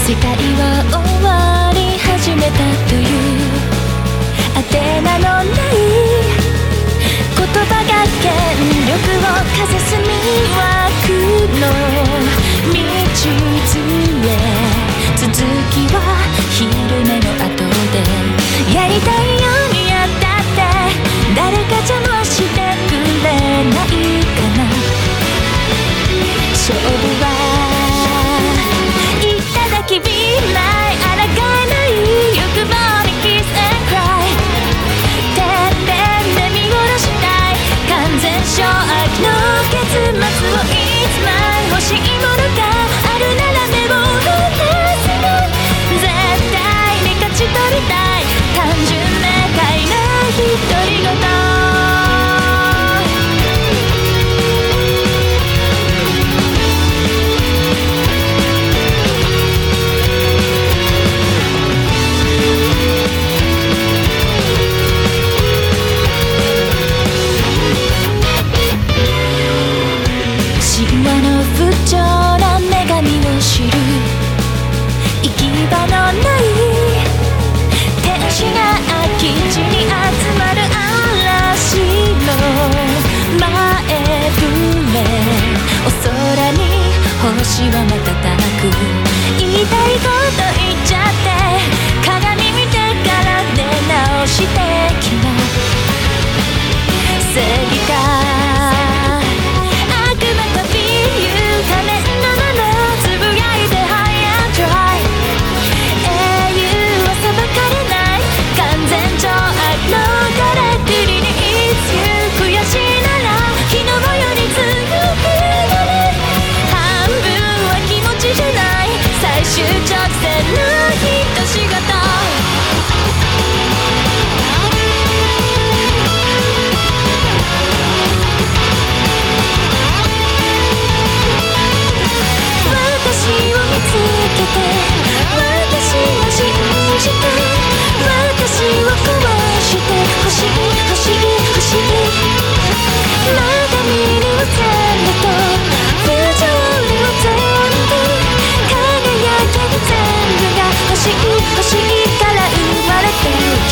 世界は終わり始めたというあてなのない言葉が権力をかざす迷惑の道へ続きは昼寝の後でやりたいようにやったって誰か邪魔してくれないかな勝負はいただき Be my 抗えない欲望に Kiss and Cry てってで見殺したい完全掌握の結末を It's mine 欲しいものがあるなら目を離せない絶対に勝ち取りたい単純明快な独り言神話の不調な女神を知る行き場のない天使が空き地に集まる嵐の前触れお空に星は瞬く言いたいこと言っちゃって鏡見てから出直してきな正義か終直線の一仕事私を見つけて私を信じて私を壊して欲しい欲しい欲しい鏡に映ると不条理を全部全部が欲しい欲しいから生まれてき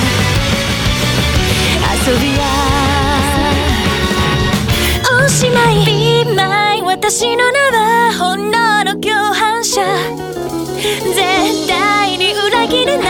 た遊びはおしまい Be my 私の名は本能の共犯者絶対に裏切れない